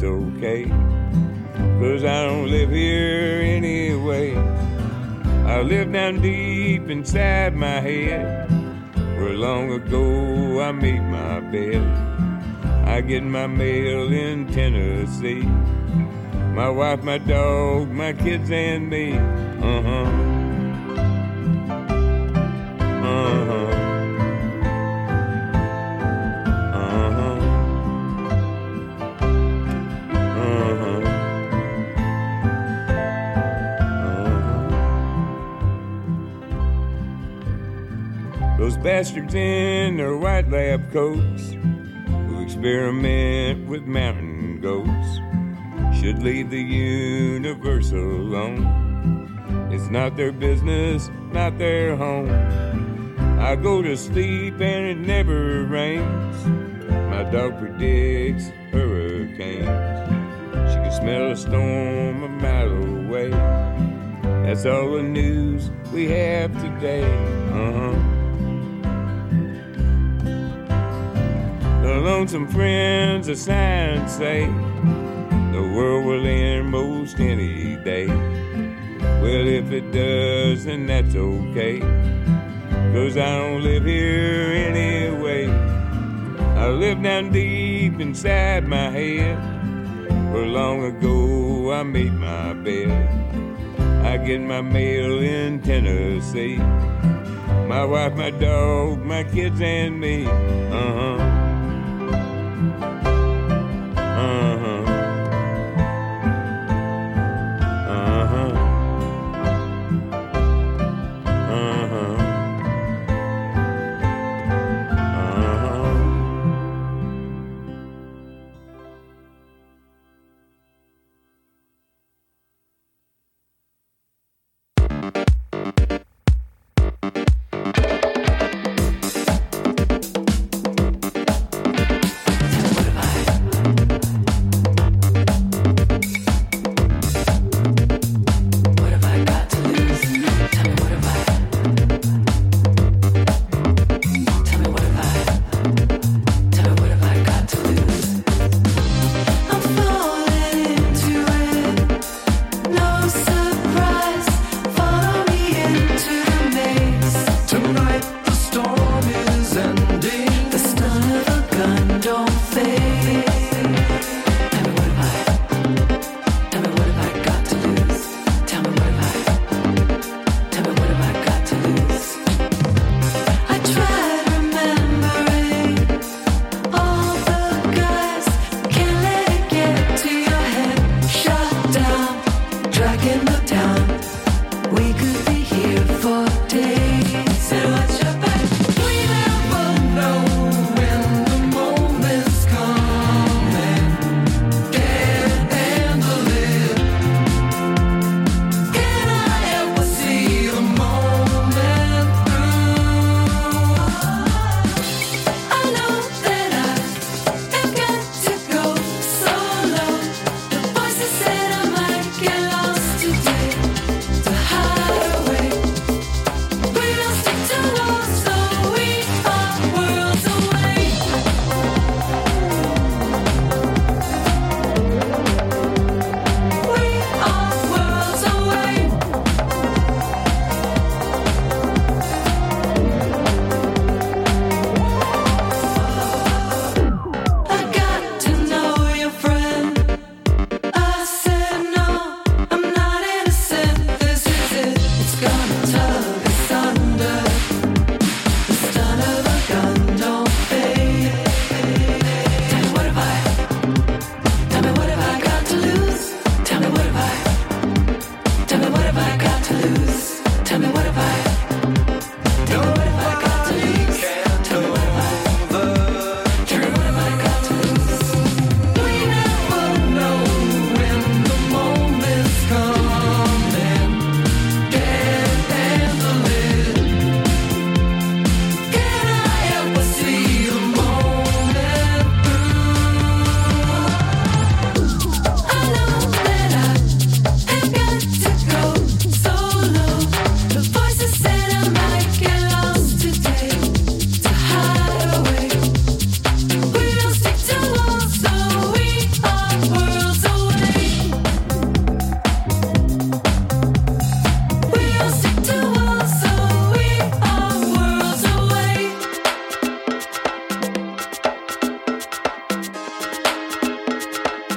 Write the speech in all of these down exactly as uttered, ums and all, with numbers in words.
that's okay. 'Cause I don't live here anyway. I live down deep inside my head, where long ago I made my bed. I get my mail in Tennessee. My wife, my dog, my kids, and me. Uh-huh. Uh-huh. Uh-huh. Uh-huh. Uh-huh. Those bastards in their white lab coats who experiment with mountain goats should leave the universe alone. It's not their business, not their home. I go to sleep and it never rains. My dog predicts hurricanes. She can smell a storm a mile away. That's all the news we have today. Uh-huh. The lonesome friends of science say the world will end most any day. Well, if it does, then that's okay. 'Cause I don't live here anyway. I live down deep inside my head, where long ago I made my bed. I get my mail in Tennessee. My wife, my dog, my kids, and me. Uh-huh. Uh-huh.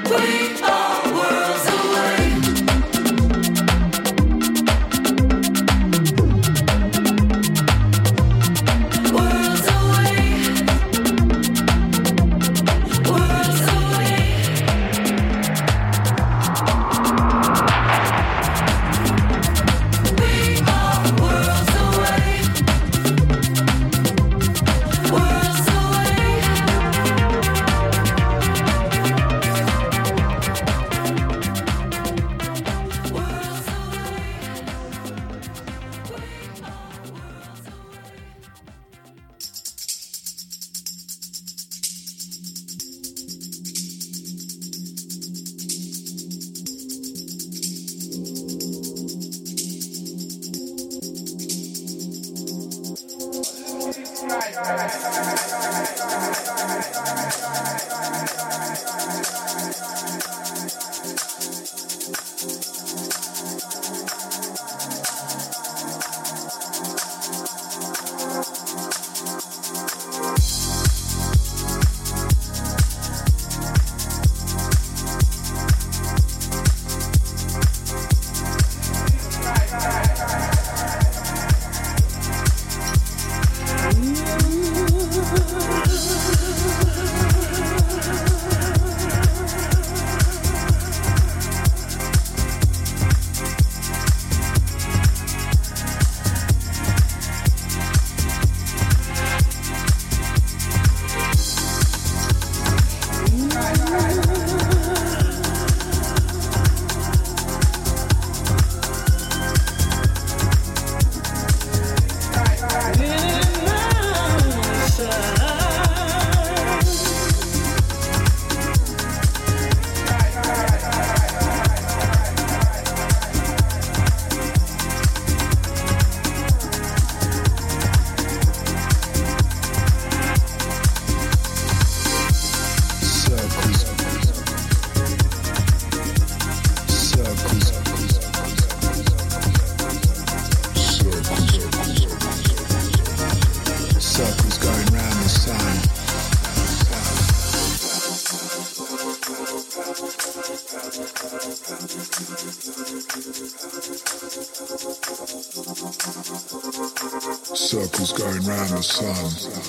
Circles going round the sun.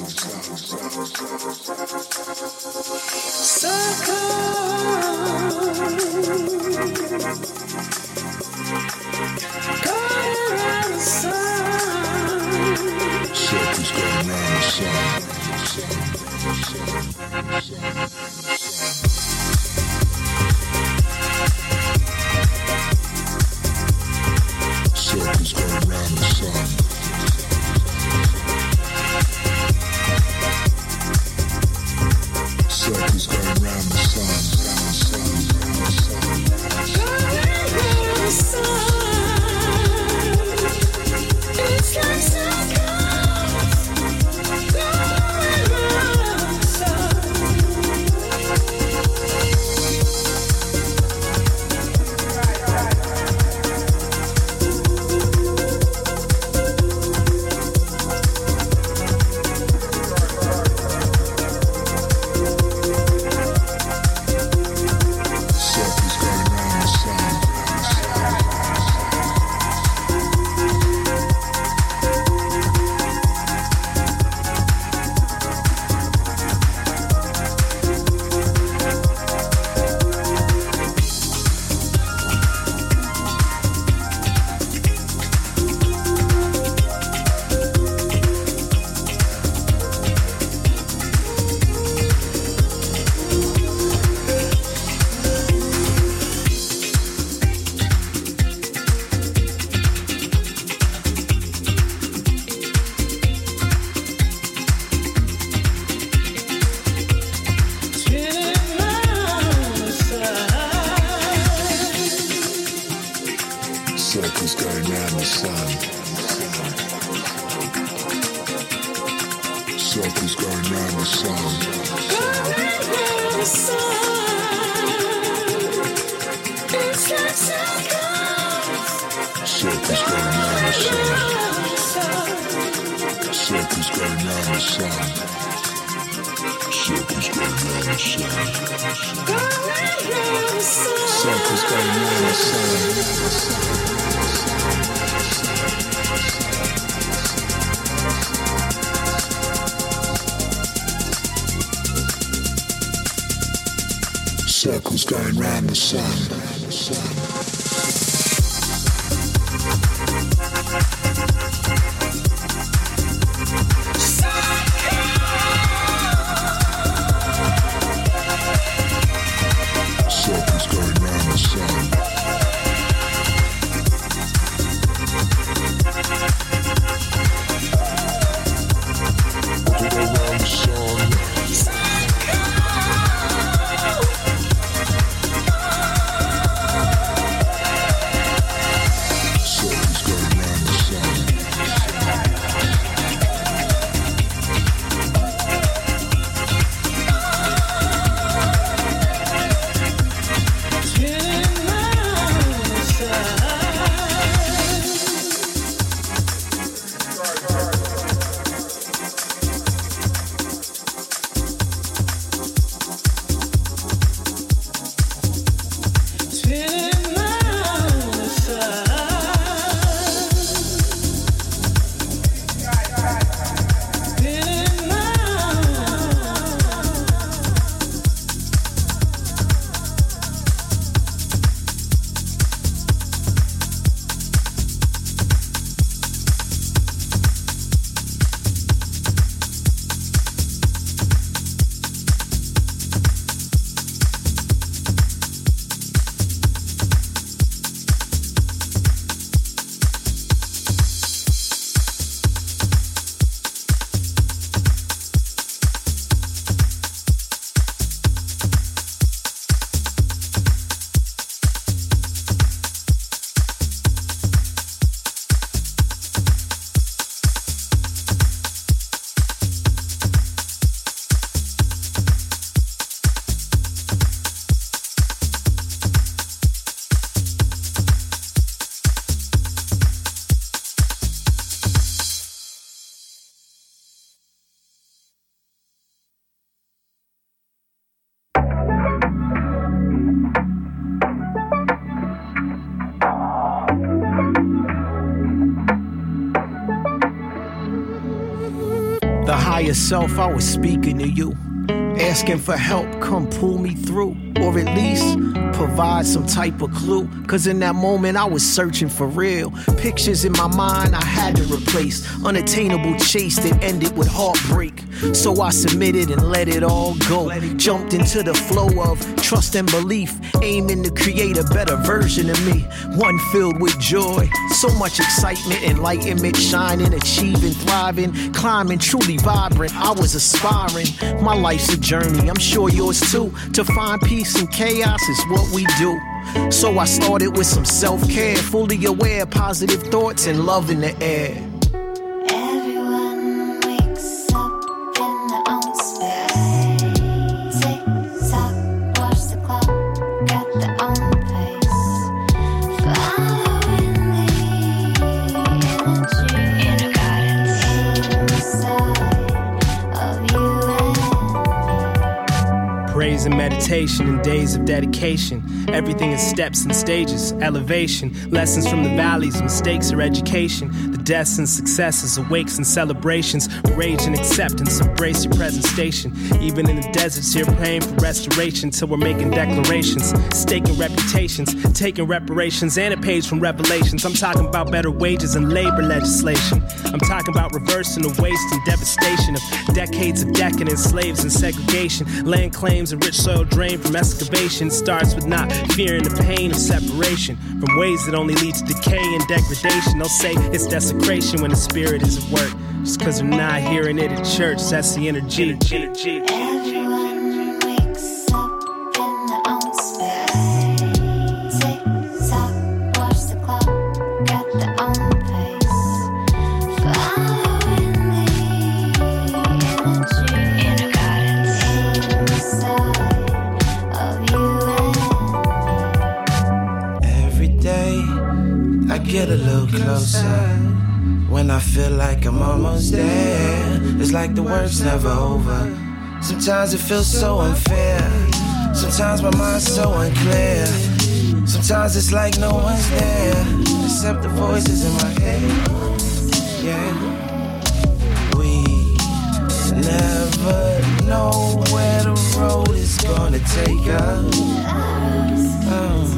Circles going round the sun. Circles going round the sun. Circles going round the sun, round the sun, round the sun, round the sun. It's like circles going round the sun. Circles going round the sun. Circles going round the sun. Going round the sun. It's like circles. Circles going round the sun. Circles going round the sun. Circles going round the sun. Going round. Circles going round the sun. Circles going round the sun. higher self, I was speaking to you, asking for help, come pull me through, or at least provide some type of clue. Cause in that moment I was searching for real. Pictures in my mind I had to replace, unattainable chase that ended with heartbreak. So I submitted and let it all go, jumped into the flow of trust and belief, aiming to create a better version of me, one filled with joy, so much excitement, enlightenment, shining, achieving, thriving, climbing, truly vibrant. I was aspiring. My life's a journey, I'm sure yours too. To find peace in chaos is what we do. So I started with some self-care, fully aware, positive thoughts and love in the air. And meditation and days of dedication. Everything is steps and stages, elevation, lessons from the valleys, mistakes or education, the deaths and successes, awakes and celebrations, rage and acceptance, embrace your present station. Even in the deserts here praying for restoration till we're making declarations, staking reputations, taking reparations and a page from Revelations. I'm talking about better wages and labor legislation. I'm talking about reversing the waste and devastation of decades of decadence, slaves and segregation, land claims and rich soil drained from excavation. Starts with not fearing the pain of separation from ways that only lead to decay and degradation. They'll say it's desecration when the spirit is at work, just cause they're not hearing it at church. That's the energy. energy, energy, energy. Get a little closer when I feel like I'm almost there. It's like the work's never over. Sometimes it feels so unfair. Sometimes my mind's so unclear. Sometimes it's like no one's there, except the voices in my head. Yeah, we never know where the road is gonna take us. Oh.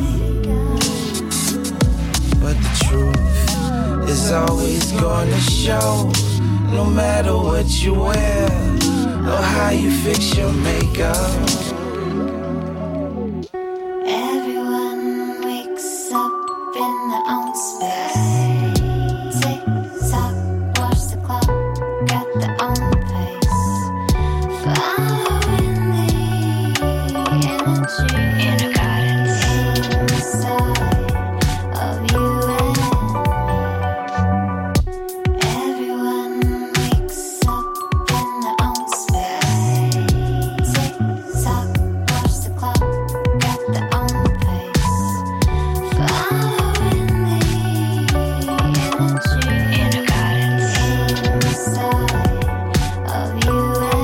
But the truth is always gonna show, no matter what you wear or how you fix your makeup. Everyone wakes up in their own space. Tick tock, watch the clock at their own pace. Following the energy in a guidance inside of you and me. Everyone wakes up in their own space. Tick tock, watch the clock at their own pace. Following the energy in a guidance inside of you and me.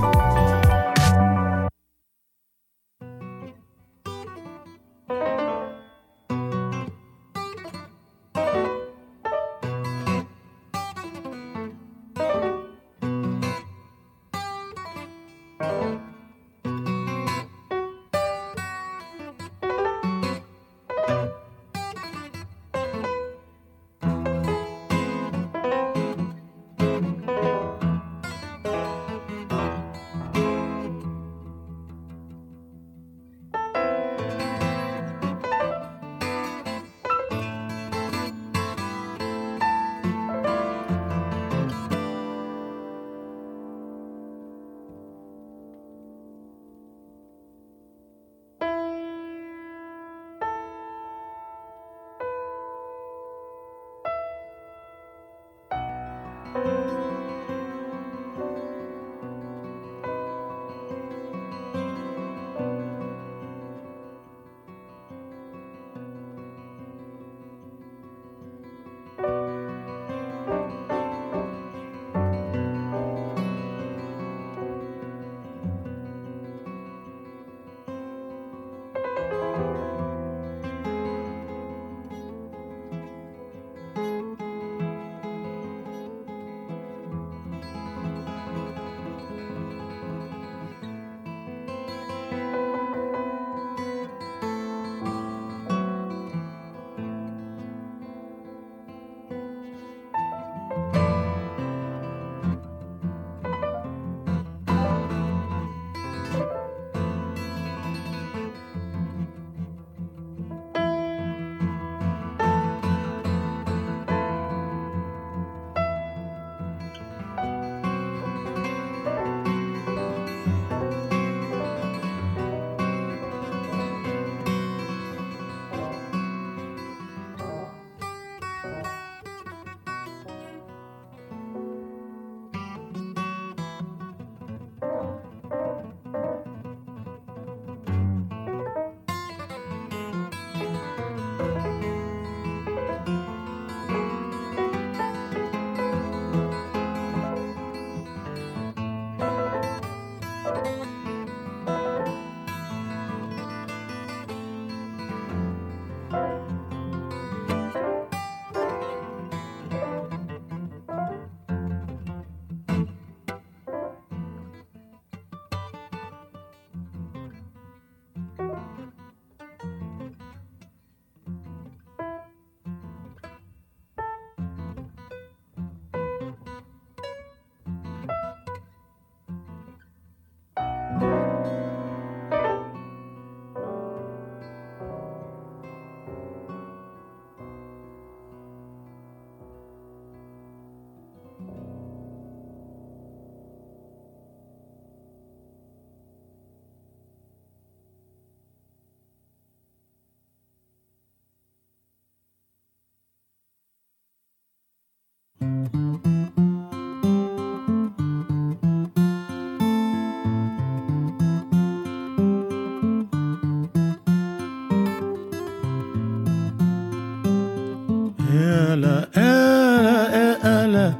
Ela, ela, ela,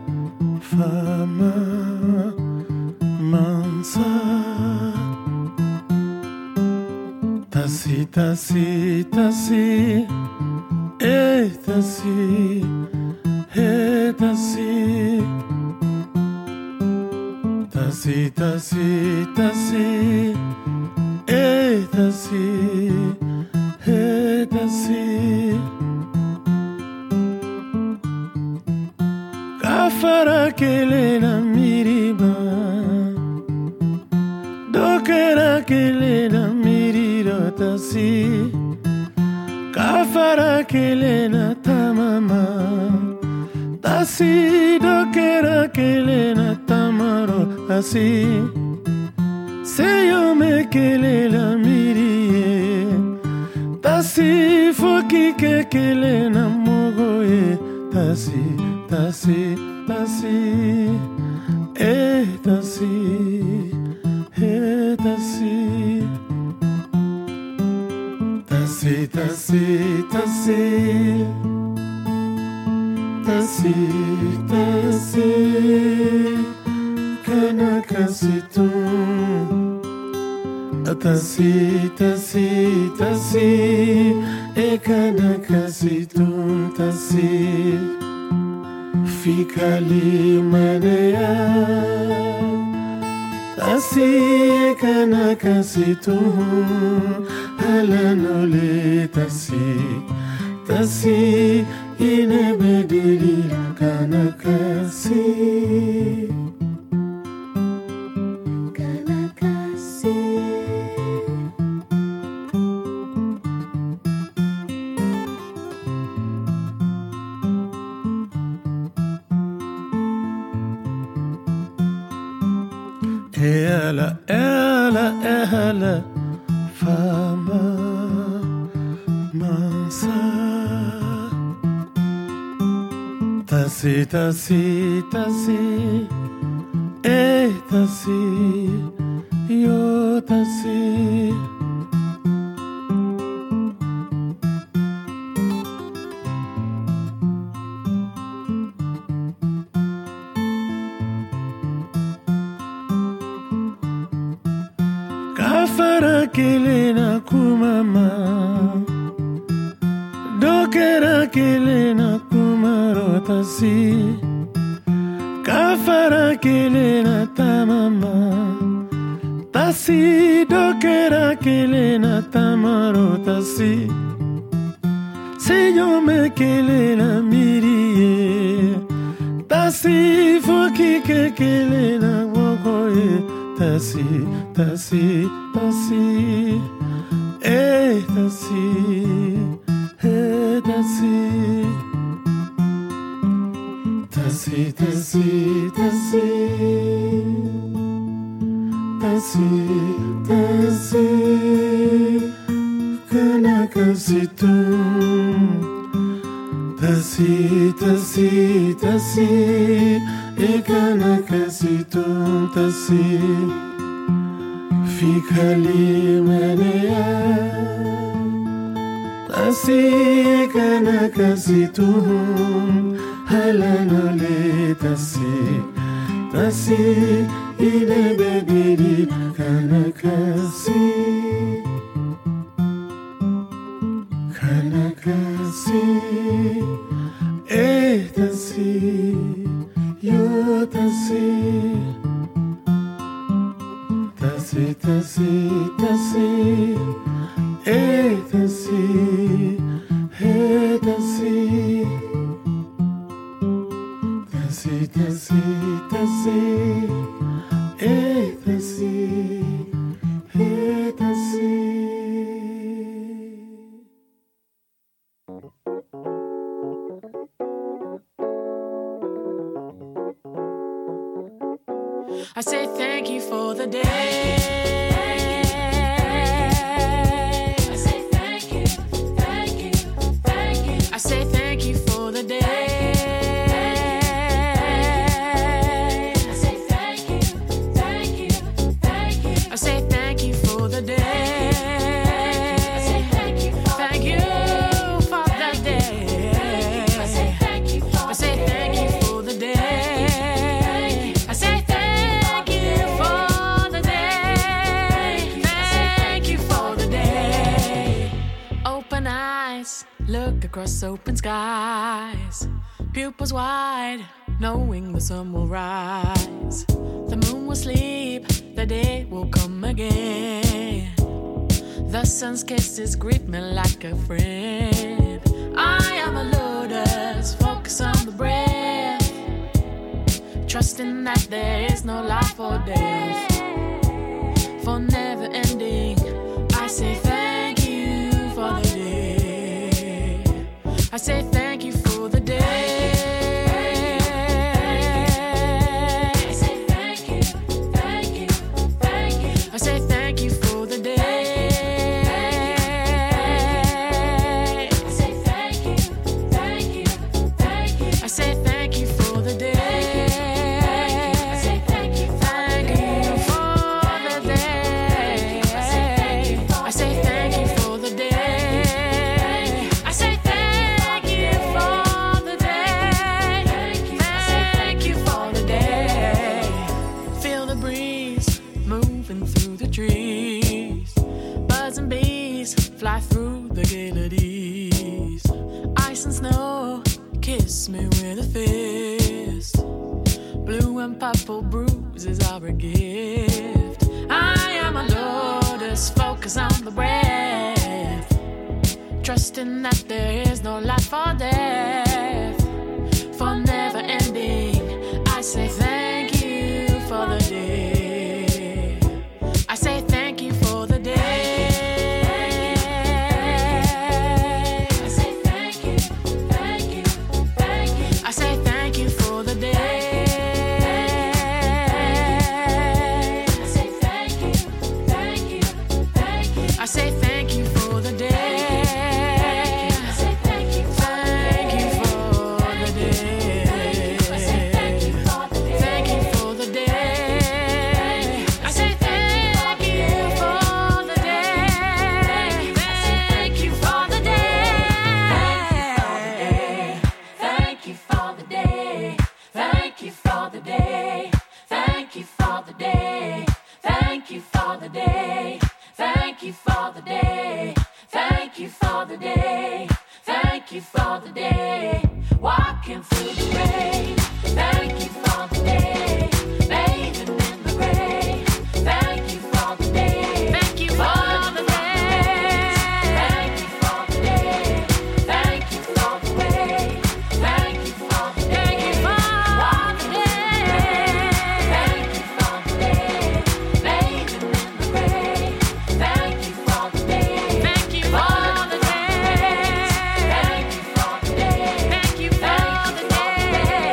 fama mansa. Tacita Tasi, tasi, eh, tasi, eh, tasi. Tasi, tasi, tasi, eh, tasi, eh, tasi. Kafara kele na miriba, dokera kele na miriro tasi. Kafara kele na tamama, tasi dokera kele na tamaro tasi. Seyo me kele la mirie, tasi foki ke kele na mogoye tasi. Tasi, tasi, eh, tasi, eh, tasi. Tasi, tasi, tasi. Tasi, tasi. Kana kasitum. Tasi, tasi, tasi. E kana kasitum, tasi. Fica ali maneia, tasi kana kasitu, alanole tasi, tasi inebedeli kana kasi, kana kasi. Ela, ela, ela, fama mansa. Tasi, tasi, tasi, eh, tasi, yo tasi. Kafara kele na kumama, dokera kele na kumaro tasi. Kafara kele na tamama, tasi dokera kele na tamaro tasi. Seyo me kele na mirie, tasi foki ke kele na wokoye. Tasi, tasi, tasi, eh, tasi, eh, tasi. Tasi, tasi, tasi, tasi, tasi. Kana kasitum, tasi, tasi, tasi. E kana kasitum, tasi. Fica ali maneia, tasi kana kasitum, alanole tasi, tasi inebedeli kana kasi, kana kasi, eh tasi, yo tasi. Tasi, tasi, tasi, eh, tasi, eh, tasi. Tasi, tasi, tasi, eh, tasi, eh, tasi. I say thank you for the day. I say thank you, thank you, thank you. I say thank you for the day. I say thank you, thank you, thank you. I say thank you for the day. I say thank you, thank you for the day. I say thank you, I say thank you for the day. I say thank you for the day. Brown eyes look across open skies, pupils wide, knowing the sun will rise. The moon will sleep, the day will come again. The sun's kisses greet me like a friend. I am a lotus, focus on the breath, trusting that there is no life or death. For never ending, I say thank you for the day. I say thank you for the day. Purple bruises are a gift. I am a lotus, focus on the breath, trusting that there is no life or death. For never ending, I say thank you for the day. I say thank you for the day. I say thank you, thank you, thank you. I say thank you for the day. I say thank you for the day. I say thank you, thank you for the day. I say thank you for the day. Thank you for the day. I say thank you for the day. Thank you for the day. Thank you for the day. Thank you for the day. Thank you for the day. Thank you for the day. Thank you for the day. Thank you for the day. Thank you for the day. Walking through the rain. Thank you for the day. Bathing in the gray. Thank you for the day. Thank you for the day. Thank you for the day. Thank you for the way. Thank you for the day. Thank you for the day. Thank you for the day. Bathing in the gray. Thank you for the day. Thank you for the day. Thank you for the day. Thank you for the day.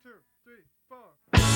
two, three, four.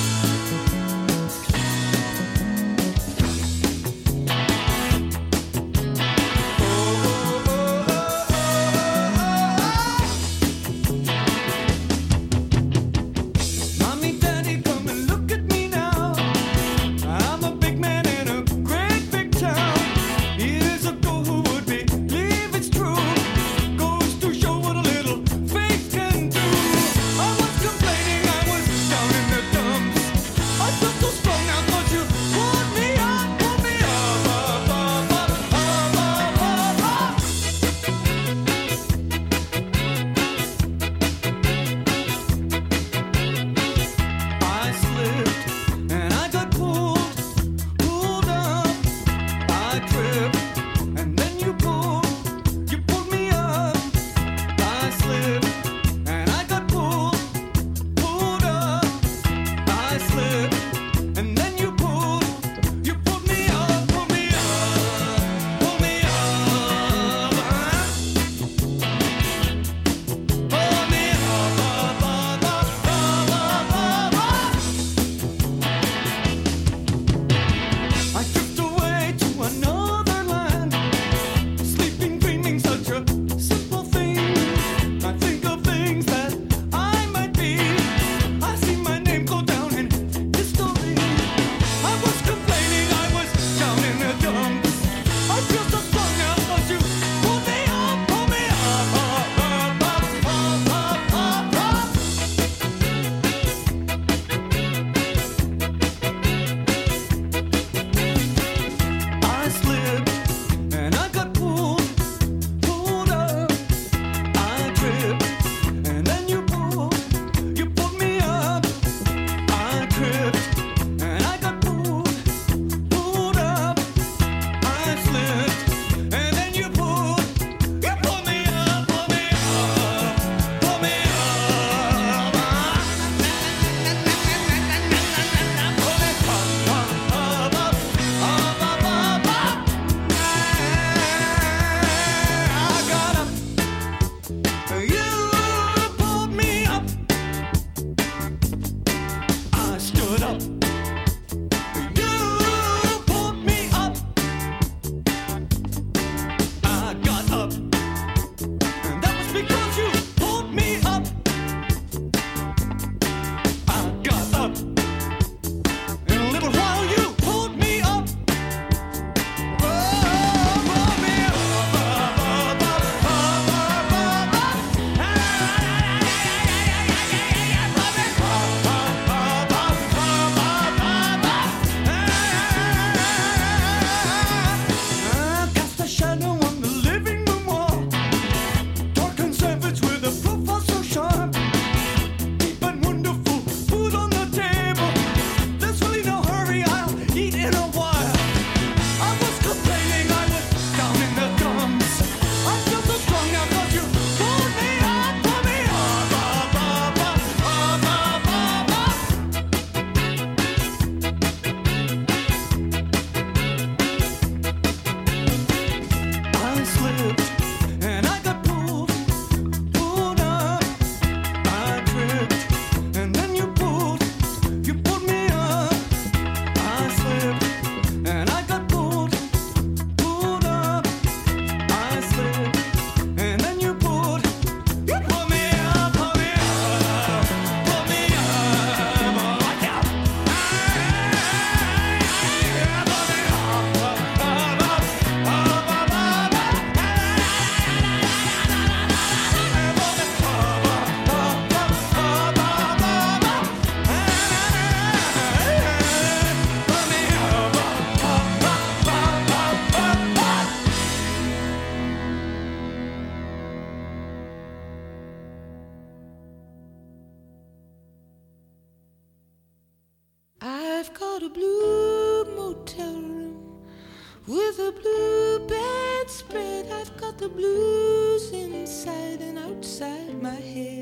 got a blue motel room with a blue bedspread. I've got the blues inside and outside my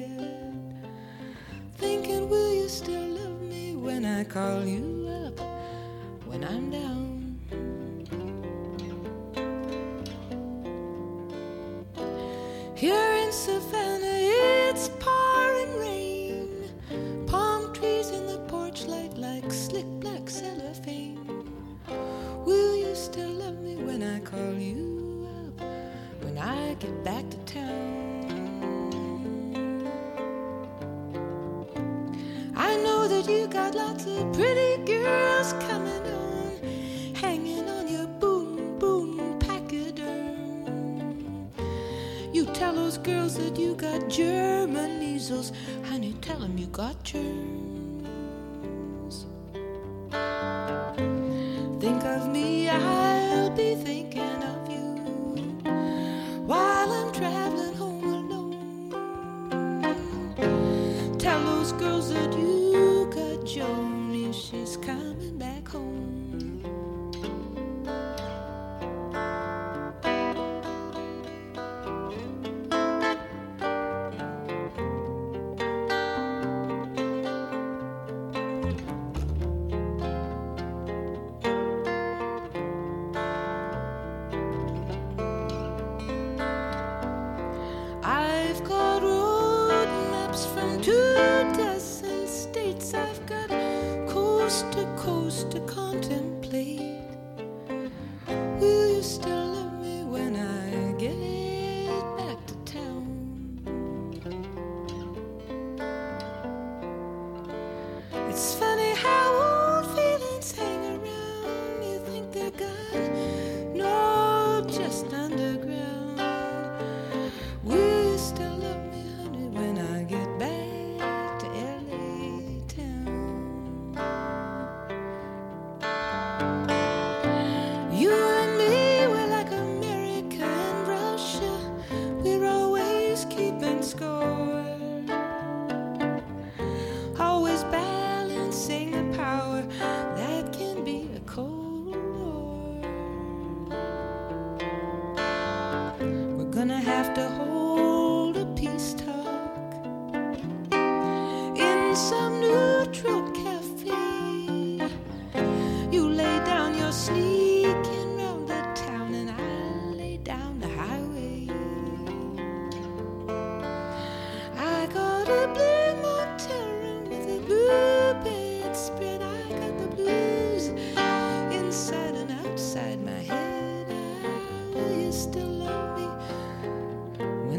head. Thinking, will you still love me when I call you up when I'm down? Here in Savannah, it's pouring rain. Palm still love me when I call you up when I get back to town? I know that you got lots of pretty girls coming on, hanging on your boom, boom, pachyderm. You tell those girls that you got German measles, honey, tell them you got germs. Think of me, I'll be thinking of you while I'm traveling home alone. Tell those girls that you got Joni, she's coming back home. I've got road maps from two dozen states. I've got coast to coast to contemplate. Will you still love me when I get back to town? It's funny how old feelings hang around. You think they're gone? No, just underground. Will you still love me, honey, when I get back to L A town? You and me, we're like America and Russia. We're always keeping score, always balancing the power that can be a cold war. We're gonna have to hold a peace talk in some neutral cafe. You lay down your sneaking round the town, and I lay down the highway. I got a blue motel room with a blue bedspread. I got the blues inside and outside my head. Ah, will you still love me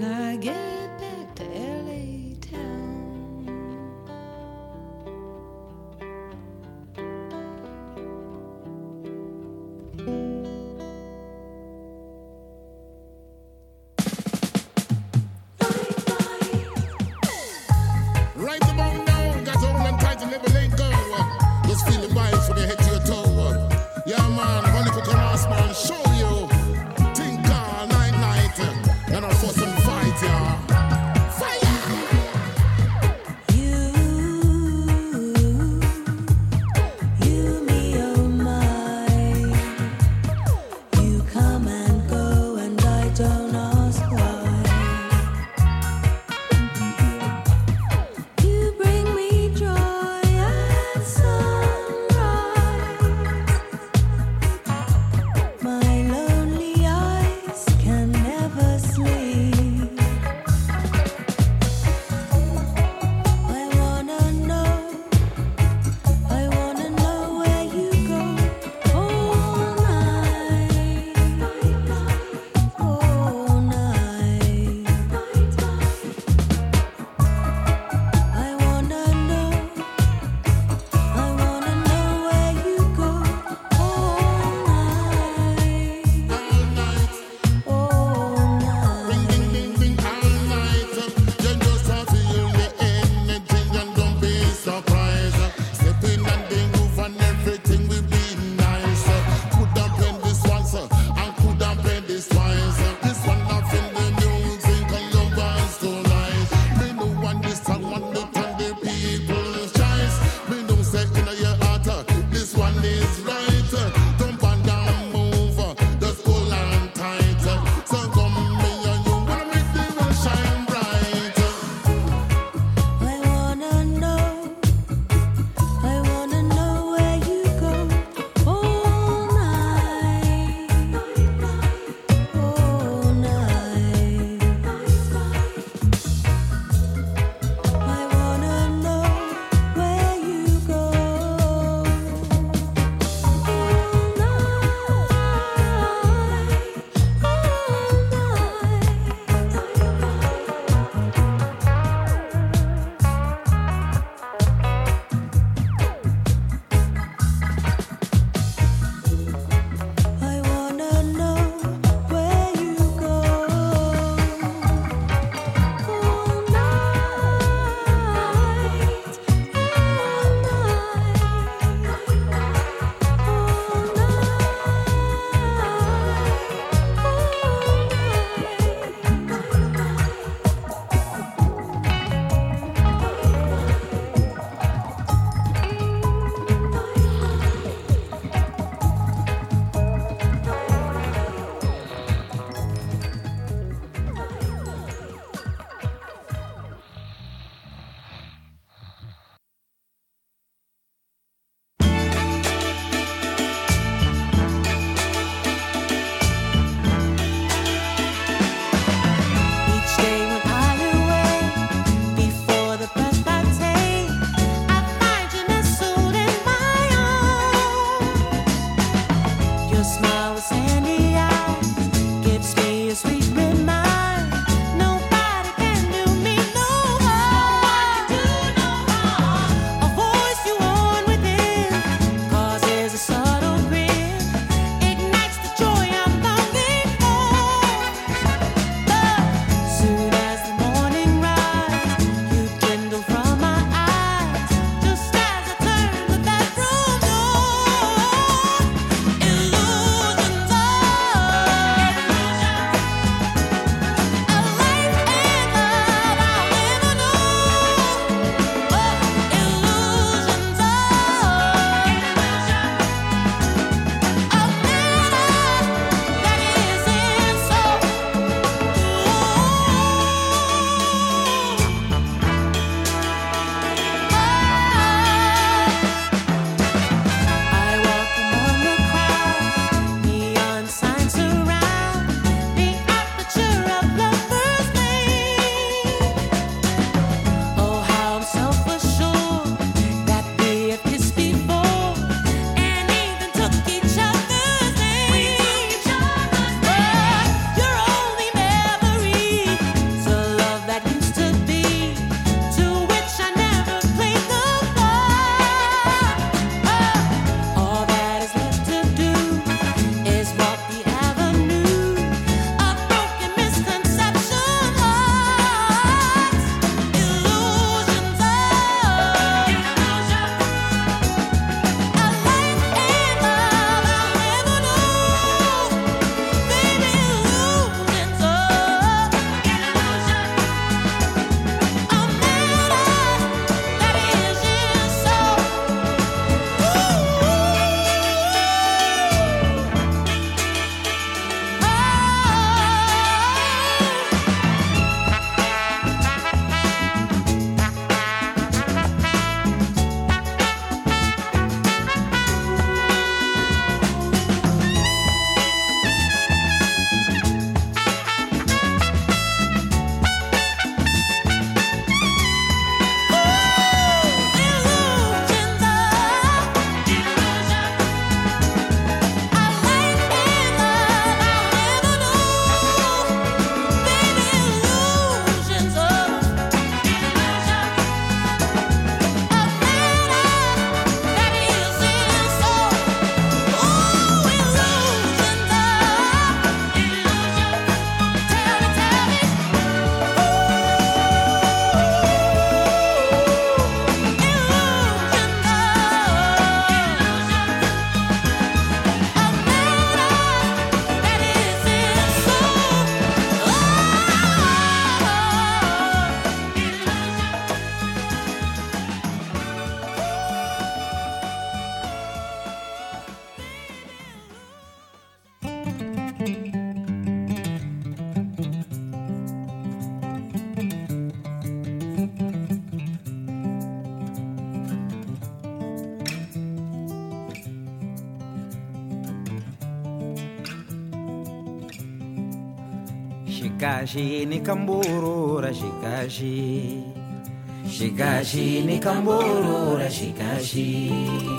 Shikashi ni kamburura shikashi Shikashi ni kamburura shikashi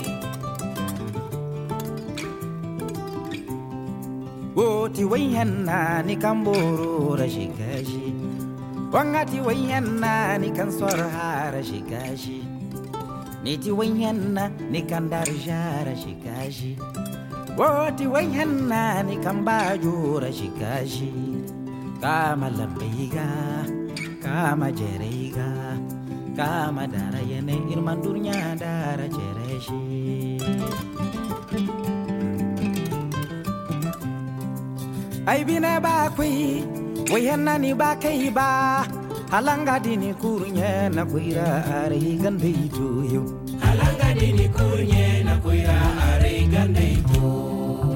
Woti wayana ni kamburura shikashi Wangati wayana ni kanswarhara shikashi Niti wayana ni kandarjara shikashi Woti wayana ni kambajura shikashi Kama lambiga, kama jerega, kama dara yene irmandurnya dara jereshi. Ai bine bakwi, wayana ni bakai ba, halanga dini kurnya na kuira ari ganditu yo. Halanga dini kurnya na kuira ari ganditu.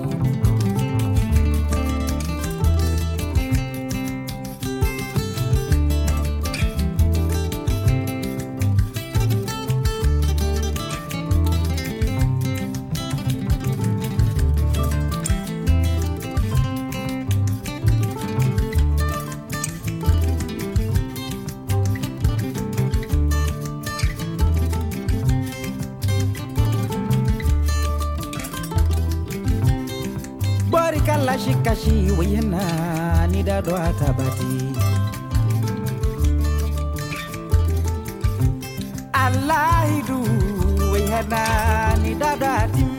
Kala shikashi wayana ni dado atabati Allahidu wayana ni dado atim